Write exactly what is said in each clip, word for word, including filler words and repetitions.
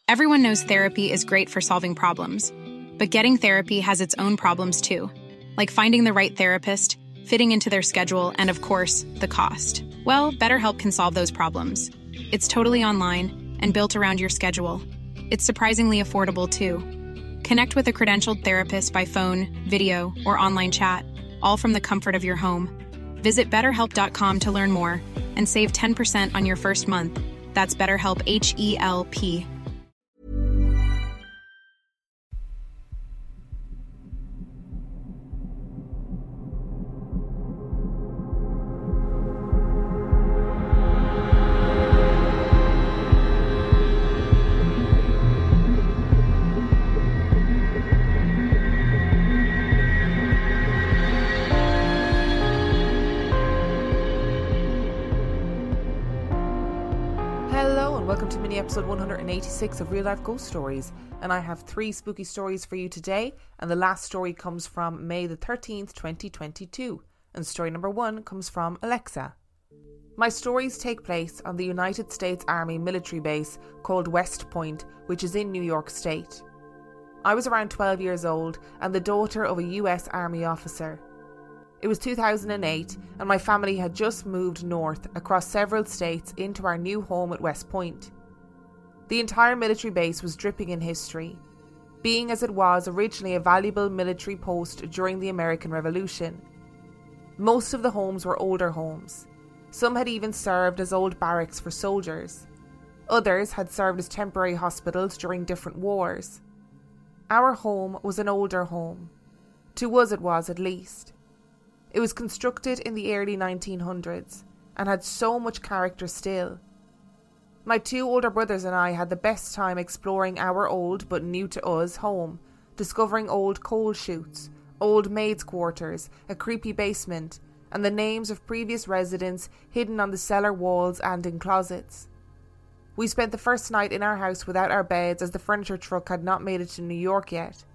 Everyone knows therapy is great for solving problems, but getting therapy has its own problems too, like finding the right therapist, fitting into their schedule, and of course, the cost. Well, BetterHelp can solve those problems. It's totally online and built around your schedule. It's surprisingly affordable too. Connect with a credentialed therapist by phone, video, or online chat, all from the comfort of your home. Visit better help dot com to learn more and save ten percent on your first month. That's BetterHelp, H E L P. Episode one hundred eighty-six of Real Life Ghost Stories, and I have three spooky stories for you today, and the last story comes from May the thirteenth, twenty twenty-two, and story number one comes from Alexa. My stories take place on the United States Army military base called West Point, which is in New York State. I was around twelve years old and the daughter of a U S Army officer. It was two thousand eight, and my family had just moved north across several states into our new home at West Point. The entire military base was dripping in history, being as it was originally a valuable military post during the American Revolution. Most of the homes were older homes. Some had even served as old barracks for soldiers. Others had served as temporary hospitals during different wars. Our home was an older home. To us it was, at least. It was constructed in the early nineteen hundreds and had so much character still. My two older brothers and I had the best time exploring our old, but new to us, home, discovering old coal chutes, old maids' quarters, a creepy basement, and the names of previous residents hidden on the cellar walls and in closets. We spent the first night in our house without our beds as the furniture truck had not made it to New York yet.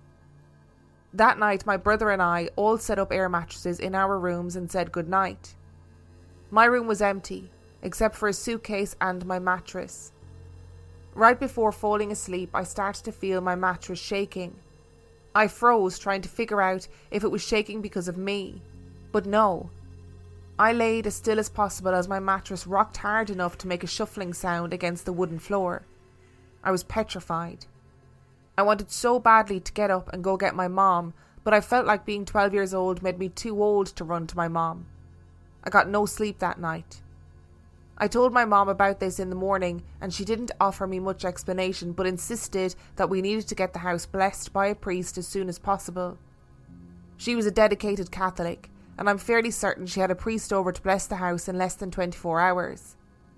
That night my brother and I all set up air mattresses in our rooms and said goodnight. My room was empty, except for a suitcase and my mattress. Right before falling asleep, I started to feel my mattress shaking. I froze, trying to figure out if it was shaking because of me. But no. I laid as still as possible as my mattress rocked hard enough to make a shuffling sound against the wooden floor. I was petrified. I wanted so badly to get up and go get my mom, but I felt like being twelve years old made me too old to run to my mom. I got no sleep that night. I told my mom about this in the morning, and she didn't offer me much explanation but insisted that we needed to get the house blessed by a priest as soon as possible. She was a dedicated Catholic, and I'm fairly certain she had a priest over to bless the house in less than twenty-four hours.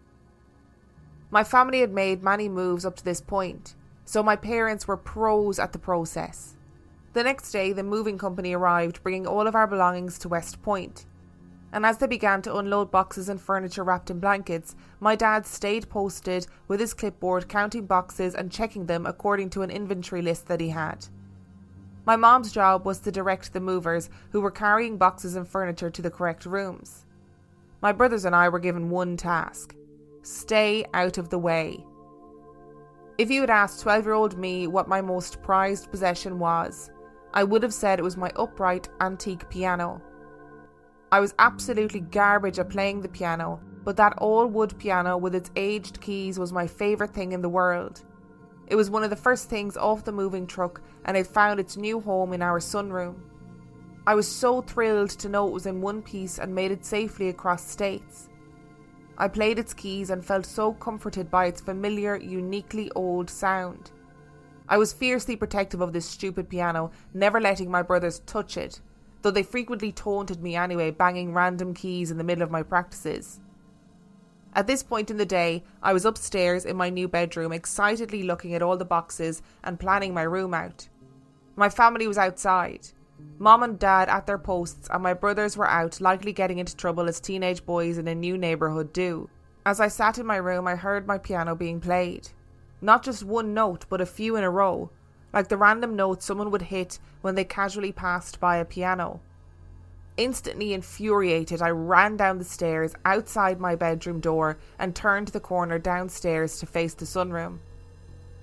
My family had made many moves up to this point, so my parents were pros at the process. The next day, the moving company arrived, bringing all of our belongings to West Point. And as they began to unload boxes and furniture wrapped in blankets, my dad stayed posted with his clipboard, counting boxes and checking them according to an inventory list that he had. My mom's job was to direct the movers, who were carrying boxes and furniture to the correct rooms. My brothers and I were given one task: stay out of the way. If you had asked twelve-year-old me what my most prized possession was, I would have said it was my upright antique piano. I was absolutely garbage at playing the piano, but that all-wood piano with its aged keys was my favourite thing in the world. It was one of the first things off the moving truck, and it found its new home in our sunroom. I was so thrilled to know it was in one piece and made it safely across states. I played its keys and felt so comforted by its familiar, uniquely old sound. I was fiercely protective of this stupid piano, never letting my brothers touch it, though they frequently taunted me anyway, banging random keys in the middle of my practices. At this point in the day, I was upstairs in my new bedroom, excitedly looking at all the boxes and planning my room out. My family was outside. Mom and Dad at their posts, and my brothers were out, likely getting into trouble as teenage boys in a new neighbourhood do. As I sat in my room, I heard my piano being played. Not just one note, but a few in a row, like the random notes someone would hit when they casually passed by a piano. Instantly infuriated, I ran down the stairs outside my bedroom door and turned the corner downstairs to face the sunroom.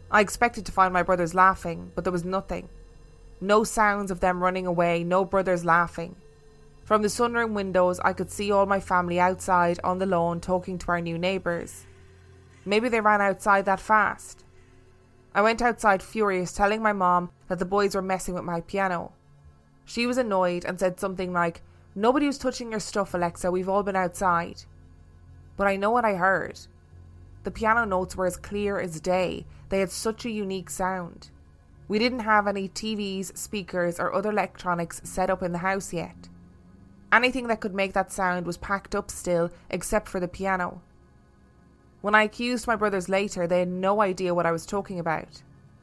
I expected to find my brothers laughing, but there was nothing. No sounds of them running away, no brothers laughing. From the sunroom windows, I could see all my family outside on the lawn talking to our new neighbours. Maybe they ran outside that fast. I went outside furious, telling my mom that the boys were messing with my piano. She was annoyed and said something like, "Nobody was touching your stuff, Alexa, we've all been outside." But I know what I heard. The piano notes were as clear as day. They had such a unique sound. We didn't have any T Vs, speakers or other electronics set up in the house yet. Anything that could make that sound was packed up still, except for the piano. When I accused my brothers later, they had no idea what I was talking about.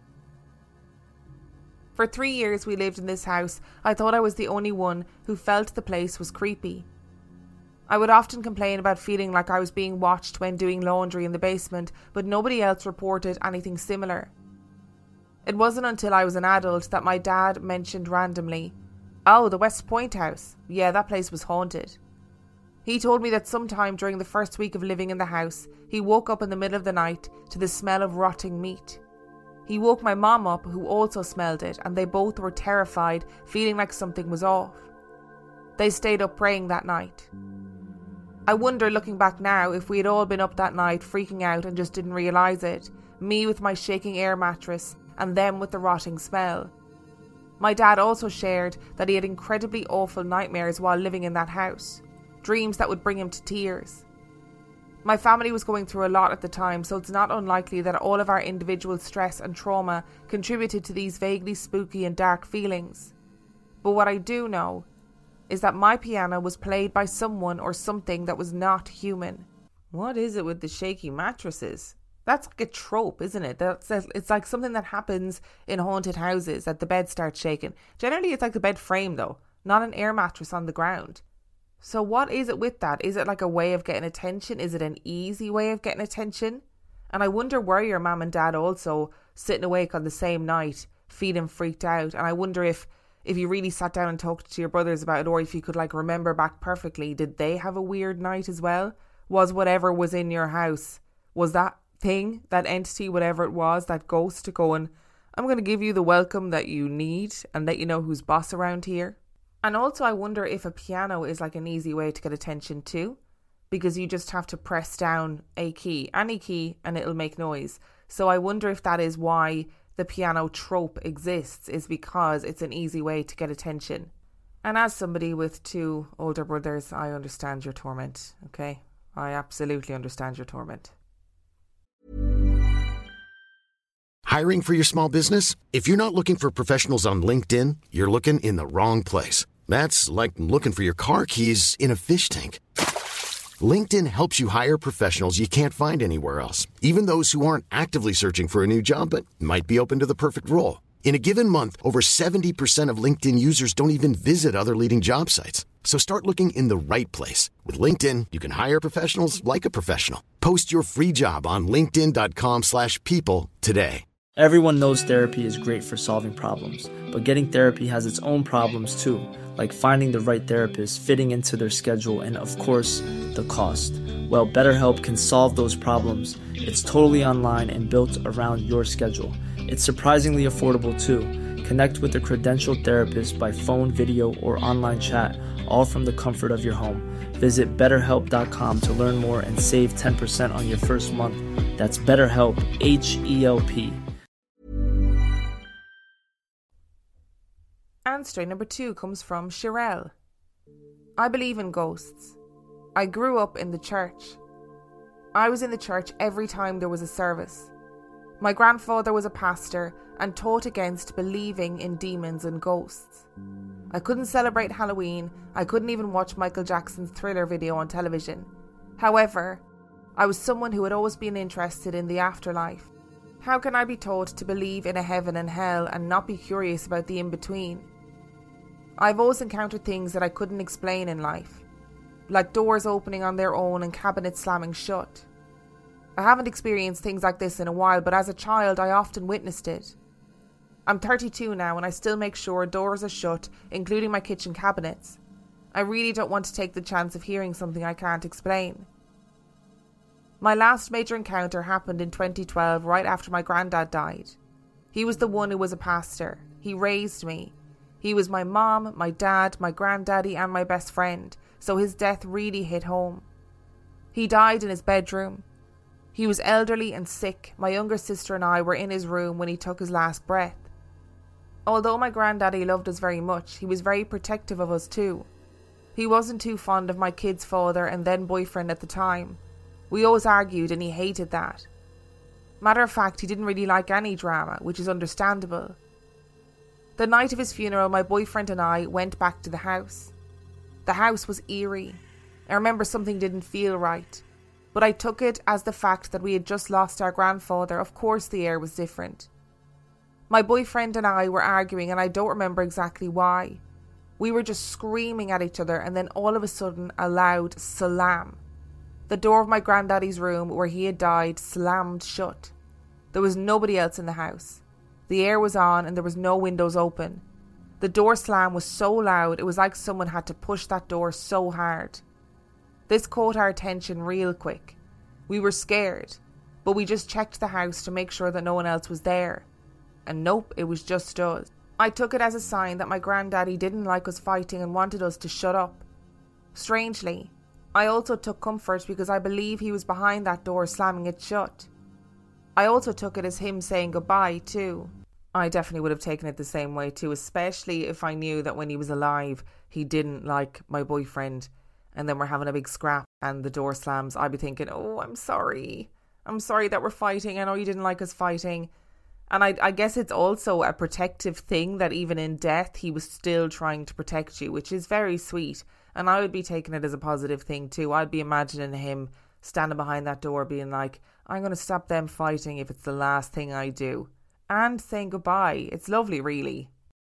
For three years we lived in this house. I thought I was the only one who felt the place was creepy. I would often complain about feeling like I was being watched when doing laundry in the basement, but nobody else reported anything similar. It wasn't until I was an adult that my dad mentioned randomly, "Oh, the West Point house. Yeah, that place was haunted." He told me that sometime during the first week of living in the house, he woke up in the middle of the night to the smell of rotting meat. He woke my mom up, who also smelled it, and they both were terrified, feeling like something was off. They stayed up praying that night. I wonder, looking back now, if we had all been up that night freaking out and just didn't realise it, me with my shaking air mattress and them with the rotting smell. My dad also shared that he had incredibly awful nightmares while living in that house, dreams that would bring him to tears. My family was going through a lot at the time, so it's not unlikely that all of our individual stress and trauma contributed to these vaguely spooky and dark feelings. But what I do know is that my piano was played by someone or something that was not human. What is it with the shaky mattresses? That's like a trope, isn't it? That's, it's like something that happens in haunted houses, that the bed starts shaking. Generally, it's like the bed frame, though, not an air mattress on the ground. So what is it with that? Is it like a way of getting attention? Is it an easy way of getting attention? And I wonder, were your mum and dad also sitting awake on the same night, feeling freaked out? And I wonder if, if you really sat down and talked to your brothers about it, or if you could like remember back perfectly, did they have a weird night as well? Was whatever was in your house, was that thing, that entity, whatever it was, that ghost going, "I'm going to give you the welcome that you need and let you know who's boss around here"? And also I wonder if a piano is like an easy way to get attention too, because you just have to press down a key, any key, and it'll make noise. So I wonder if that is why the piano trope exists, is because it's an easy way to get attention. And as somebody with two older brothers, I understand your torment, okay? I absolutely understand your torment. Hiring for your small business? If you're not looking for professionals on LinkedIn, you're looking in the wrong place. That's like looking for your car keys in a fish tank. LinkedIn helps you hire professionals you can't find anywhere else, even those who aren't actively searching for a new job but might be open to the perfect role. In a given month, over seventy percent of LinkedIn users don't even visit other leading job sites. So start looking in the right place. With LinkedIn, you can hire professionals like a professional. Post your free job on linkedin.com slash people today. Everyone knows therapy is great for solving problems, but getting therapy has its own problems too, like finding the right therapist, fitting into their schedule, and of course, the cost. Well, BetterHelp can solve those problems. It's totally online and built around your schedule. It's surprisingly affordable too. Connect with a credentialed therapist by phone, video, or online chat, all from the comfort of your home. Visit better help dot com to learn more and save ten percent on your first month. That's BetterHelp, H E L P. And story number two comes from Shirelle. I believe in ghosts. I grew up in the church. I was in the church every time there was a service. My grandfather was a pastor and taught against believing in demons and ghosts. I couldn't celebrate Halloween. I couldn't even watch Michael Jackson's Thriller video on television. However, I was someone who had always been interested in the afterlife. How can I be taught to believe in a heaven and hell and not be curious about the in-between? I've always encountered things that I couldn't explain in life, like doors opening on their own and cabinets slamming shut. I haven't experienced things like this in a while, but as a child I often witnessed it. I'm thirty-two now and I still make sure doors are shut, including my kitchen cabinets. I really don't want to take the chance of hearing something I can't explain. My last major encounter happened in twenty twelve, right after my granddad died. He was the one who was a pastor. He raised me. He was my mom, my dad, my granddaddy and my best friend, so his death really hit home. He died in his bedroom. He was elderly and sick. My younger sister and I were in his room when he took his last breath. Although my granddaddy loved us very much, he was very protective of us too. He wasn't too fond of my kid's father and then boyfriend at the time. We always argued and he hated that. Matter of fact, he didn't really like any drama, which is understandable. The night of his funeral, my boyfriend and I went back to the house. The house was eerie. I remember something didn't feel right, but I took it as the fact that we had just lost our grandfather. Of course the air was different. My boyfriend and I were arguing and I don't remember exactly why. We were just screaming at each other and then all of a sudden a loud slam. The door of my granddaddy's room where he had died slammed shut. There was nobody else in the house. The air was on and there was no windows open. The door slam was so loud it was like someone had to push that door so hard. This caught our attention real quick. We were scared, but we just checked the house to make sure that no one else was there. And nope, it was just us. I took it as a sign that my granddaddy didn't like us fighting and wanted us to shut up. Strangely, I also took comfort because I believe he was behind that door slamming it shut. I also took it as him saying goodbye too. I definitely would have taken it the same way too, especially if I knew that when he was alive he didn't like my boyfriend and then we're having a big scrap and the door slams. I'd be thinking, oh, I'm sorry. I'm sorry that we're fighting. I know you didn't like us fighting. And I, I guess it's also a protective thing that even in death he was still trying to protect you, which is very sweet. And I would be taking it as a positive thing too. I'd be imagining him standing behind that door being like, I'm going to stop them fighting if it's the last thing I do. And saying goodbye. It's lovely, really.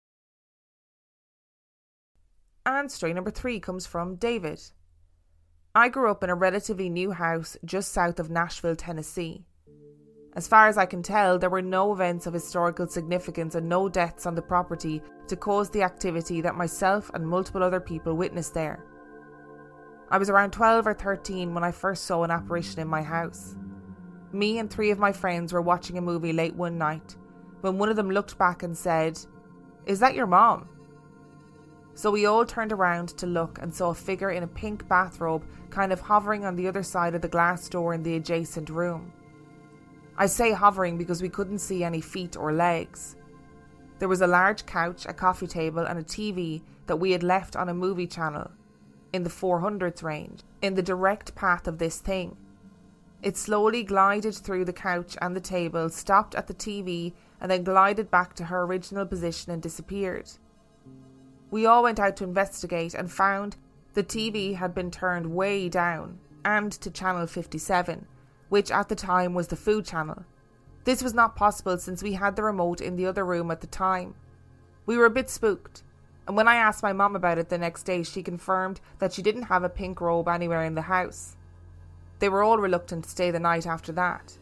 And story number three comes from David. I grew up in a relatively new house just south of Nashville, Tennessee. As far as I can tell, there were no events of historical significance and no deaths on the property to cause the activity that myself and multiple other people witnessed there. I was around twelve or thirteen when I first saw an apparition in my house. Me and three of my friends were watching a movie late one night when one of them looked back and said, "Is that your mom?" So we all turned around to look and saw a figure in a pink bathrobe kind of hovering on the other side of the glass door in the adjacent room. I say hovering because we couldn't see any feet or legs. There was a large couch, a coffee table and a T V that we had left on a movie channel in the four hundreds range, in the direct path of this thing. It slowly glided through the couch and the table, stopped at the T V and then glided back to her original position and disappeared. We all went out to investigate and found the T V had been turned way down and to channel fifty-seven, which at the time was the food channel. This was not possible since we had the remote in the other room at the time. We were a bit spooked, and when I asked my mom about it the next day, she confirmed that she didn't have a pink robe anywhere in the house. They were all reluctant to stay the night after that.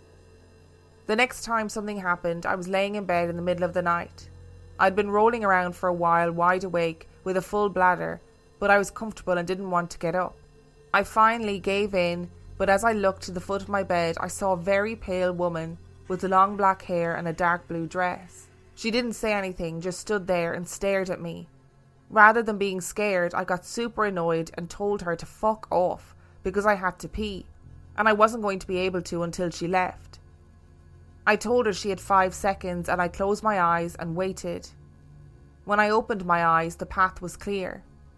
The next time something happened, I was laying in bed in the middle of the night. I'd been rolling around for a while, wide awake, with a full bladder, but I was comfortable and didn't want to get up. I finally gave in, but as I looked to the foot of my bed, I saw a very pale woman with long black hair and a dark blue dress. She didn't say anything, just stood there and stared at me. Rather than being scared, I got super annoyed and told her to fuck off because I had to pee, and I wasn't going to be able to until she left. I told her she had five seconds and I closed my eyes and waited. When I opened my eyes, the path was clear.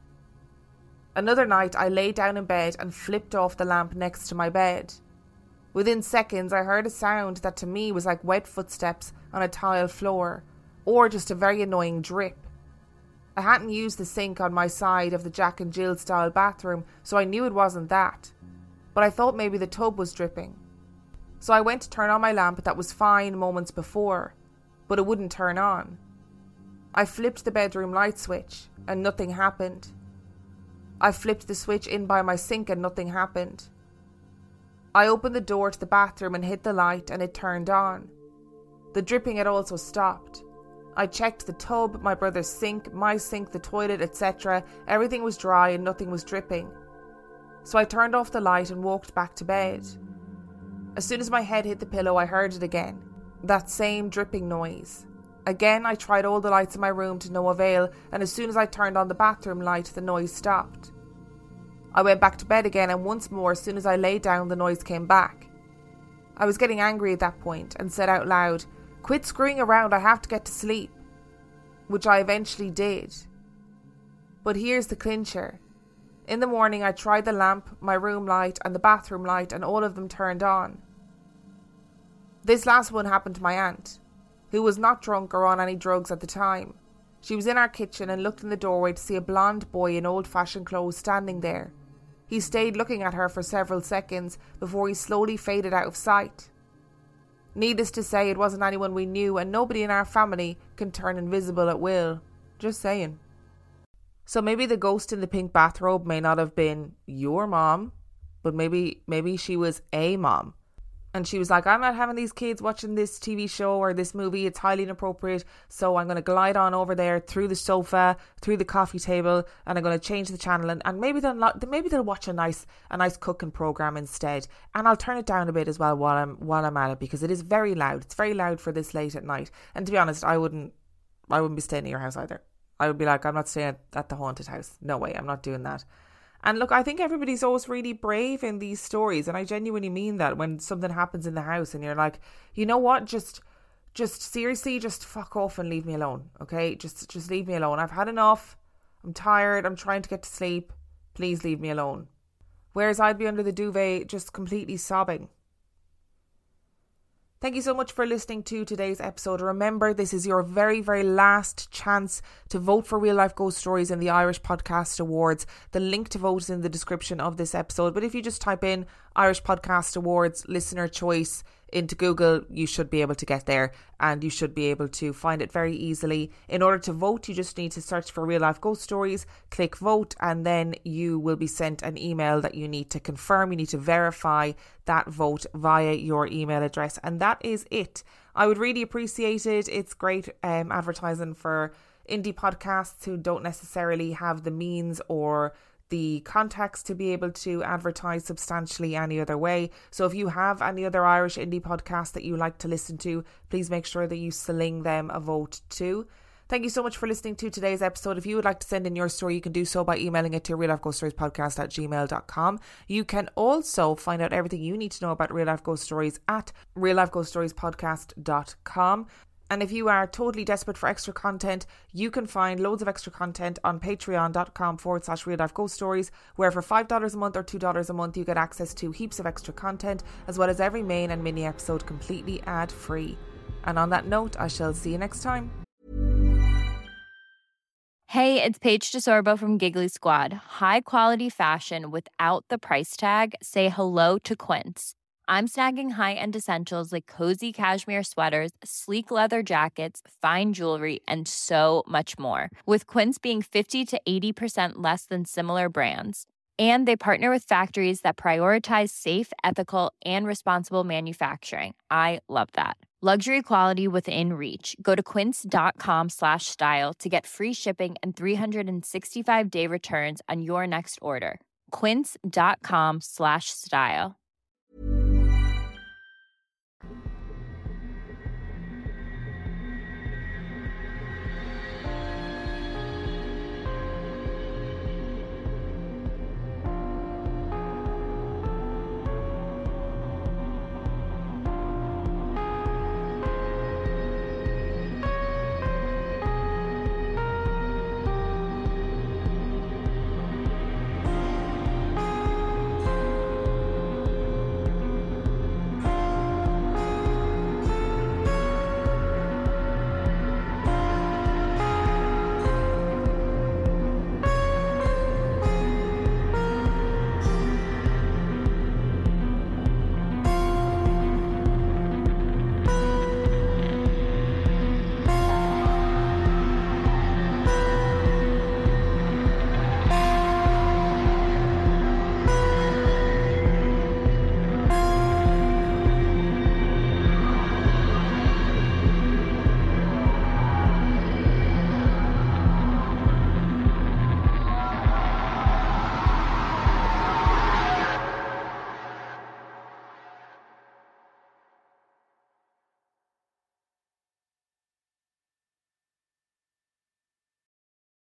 Another night, I lay down in bed and flipped off the lamp next to my bed. Within seconds, I heard a sound that to me was like wet footsteps on a tile floor, or just a very annoying drip. I hadn't used the sink on my side of the Jack and Jill style bathroom, so I knew it wasn't that. But I thought maybe the tub was dripping. So I went to turn on my lamp that was fine moments before, but it wouldn't turn on. I flipped the bedroom light switch and nothing happened. I flipped the switch in by my sink and nothing happened. I opened the door to the bathroom and hit the light and it turned on. The dripping had also stopped. I checked the tub, my brother's sink, my sink, the toilet, et cetera. Everything was dry and nothing was dripping. So I turned off the light and walked back to bed. As soon as my head hit the pillow, I heard it again. That same dripping noise. Again, I tried all the lights in my room to no avail, and as soon as I turned on the bathroom light, the noise stopped. I went back to bed again, and once more, as soon as I lay down, the noise came back. I was getting angry at that point and said out loud, "Quit screwing around, I have to get to sleep." Which I eventually did. But here's the clincher. In the morning, I tried the lamp, my room light, and the bathroom light, and all of them turned on. This last one happened to my aunt, who was not drunk or on any drugs at the time. She was in our kitchen and looked in the doorway to see a blonde boy in old-fashioned clothes standing there. He stayed looking at her for several seconds before he slowly faded out of sight. Needless to say, it wasn't anyone we knew, and nobody in our family can turn invisible at will. Just saying. So maybe the ghost in the pink bathrobe may not have been your mom, but maybe maybe she was a mom. And she was like, "I'm not having these kids watching this T V show or this movie. It's highly inappropriate. So I'm going to glide on over there through the sofa, through the coffee table, and I'm going to change the channel. And, and maybe they'll not, maybe they'll watch a nice a nice cooking program instead. And I'll turn it down a bit as well while I'm while I'm at it, because it is very loud. It's very loud for this late at night. And to be honest, I wouldn't I wouldn't be staying at your house either. I would be like, I'm not staying at, at the haunted house. No way, I'm not doing that." And look, I think everybody's always really brave in these stories. And I genuinely mean that when something happens in the house and you're like, you know what, just just seriously, just fuck off and leave me alone. Okay, just just leave me alone. I've had enough. I'm tired. I'm trying to get to sleep. Please leave me alone. Whereas I'd be under the duvet just completely sobbing. Thank you so much for listening to today's episode. Remember, this is your very, very last chance to vote for Real Life Ghost Stories in the Irish Podcast Awards. The link to vote is in the description of this episode. But if you just type in Irish Podcast Awards listener choice into Google, you should be able to get there, and you should be able to find it very easily. In order to vote, you just need to search for Real Life Ghost Stories, click vote, and then you will be sent an email that you need to confirm. You need to verify that vote via your email address, and that is it. I would really appreciate it. It's great um, advertising for indie podcasts who don't necessarily have the means or the contacts to be able to advertise substantially any other way. So if you have any other Irish indie podcasts that you like to listen to, please make sure that you sling them a vote too. Thank you so much for listening to today's episode. If you would like to send in your story, you can do so by emailing it to real life ghost stories podcast at gmail dot com. You can also find out everything you need to know about Real Life Ghost Stories at real life ghost stories podcast dot com. And if you are totally desperate for extra content, you can find loads of extra content on patreon.com forward slash real life ghost stories, where for five dollars a month or two dollars a month, you get access to heaps of extra content, as well as every main and mini episode completely ad free. And on that note, I shall see you next time. Hey, it's Paige DeSorbo from Giggly Squad. High quality fashion without the price tag. Say hello to Quince. I'm snagging high-end essentials like cozy cashmere sweaters, sleek leather jackets, fine jewelry, and so much more. With Quince being fifty to eighty percent less than similar brands. And they partner with factories that prioritize safe, ethical, and responsible manufacturing. I love that. Luxury quality within reach. Go to quince.com slash style to get free shipping and three sixty-five day returns on your next order. Quince.com slash style.